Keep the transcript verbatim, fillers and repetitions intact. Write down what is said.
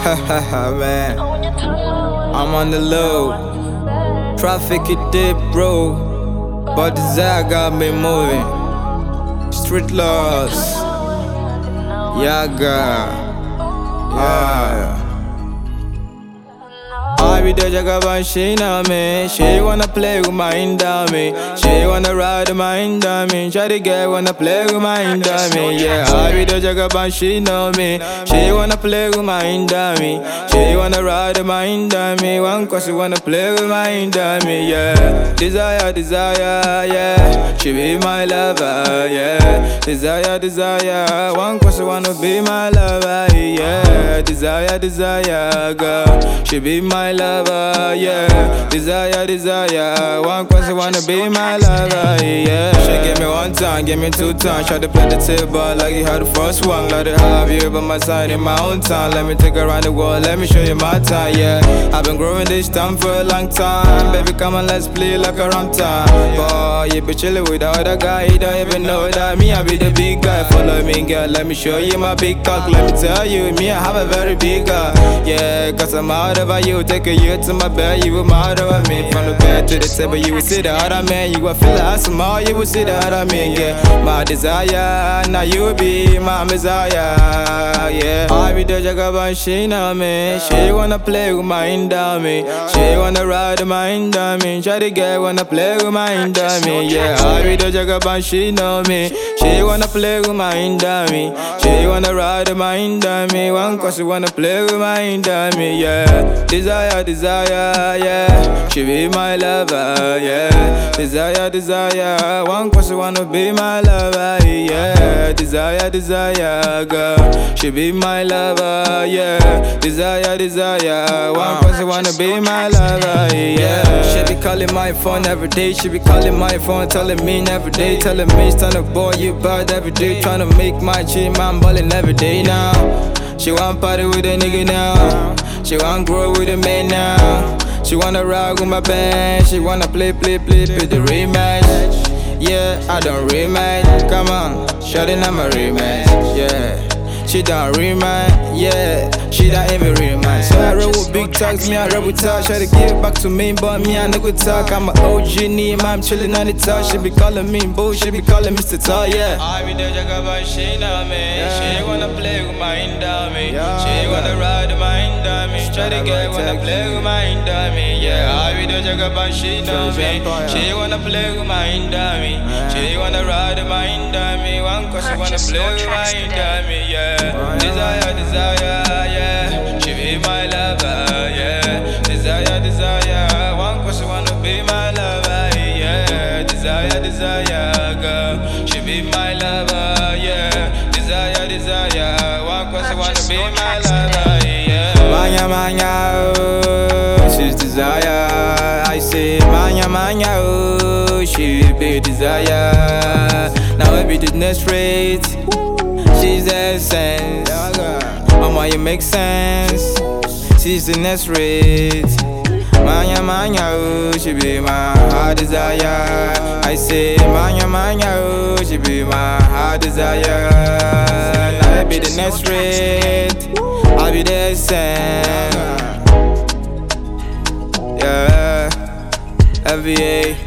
Man, I'm on the low. Traffic it dip, bro. But desire got me moving. Street laws. Yaga. Yeah. I be the jagaban, she know me. She wanna play with my indami. She wanna ride with my indami. Shawty girl wanna play with my indami. Yeah, I be the jagaban, she know me. She wanna play with my indami. She wanna ride with my indami. One cause she wanna play with my indami. Yeah, desire, desire, yeah. She be my lover, yeah. Desire, desire. One cause she wanna be my lover, yeah. Desire, desire, girl. She be my lover, yeah. Desire, desire. One question wanna be my lover, yeah. She give me one time, give me two times. Try to play the table like you had the first one. Let it have you by my side in my own time. Let me take her around the world, let me show you my time, yeah. I've been growing this time for a long time. Baby, come on, let's play like a rum time. Boy, you be chillin' with the other guy. You don't even know that me, I be the big guy. Follow me, girl, let me show you my big cock. Let me tell you, me, I have a very big guy. Yeah, cause I'm out over you. Take a year to my bed, you were mad over me. From the bed to the table, you would see the other man. You would feel like small, you would see the other man, yeah. My desire, now you be my messiah, yeah. I be the jagaban, she know me. She wanna play with my indami. She wanna ride with my indami. Shawty girl wanna play with my indami, yeah. I be the jagaban, she know me. She wanna play with my indami. She wanna ride with my indami. One cause she wanna play with my indami, yeah. Desire, desire, yeah. She be my lover, yeah. Desire, desire. One cause she wanna be my lover, yeah. Desire, desire, girl. She be my lover, yeah. Desire, desire. One cause she wanna be my lover, yeah. She be calling my phone every day. She be calling my phone, telling me every day. Telling me, stand up, boy, you bad every day. Tryna make my cheat, man, ballin' every day now. She want party with a nigga now. She wanna grow with a man now. She wanna ride with my band. She wanna play, play, play, play the rematch. Yeah, I don't rematch. Come on, shawty, I'm a rematch. Yeah, she don't rematch. Yeah, she don't even rematch. So I roll with big talks, me I roll with talk. Try to give back to me, but me I never talk. I'm a O G, name, I'm chillin' on the top. She be calling me boo, she be calling Mister Tall, yeah. I be the jagaban, she know me. She wanna play with my indami. She wanna ride with my indami. Try to get wanna play with my indami, yeah. I be the jagaban, she know me. She wanna play with my indami. She wanna ride with my indami. One cause she wanna play with my indami, yeah. Desire, desire, yeah. She be my lover, yeah. Desire, desire. One cause she wanna be my lover, yeah. Desire, desire, girl. She be my lover, yeah. Desire, desire. One cause she wanna be my lover, yeah. Manya, manya, oh, she's desire. I say manya, manya, oh, she be desire. Now every business rate, she's essence. Mama, you make sense. She's the next rate. Manya, manya, oh, she be my heart desire. I say manya, manya, oh, she be my heart desire. Now I be the next rate. I'll be the essence. Yeah, F V A.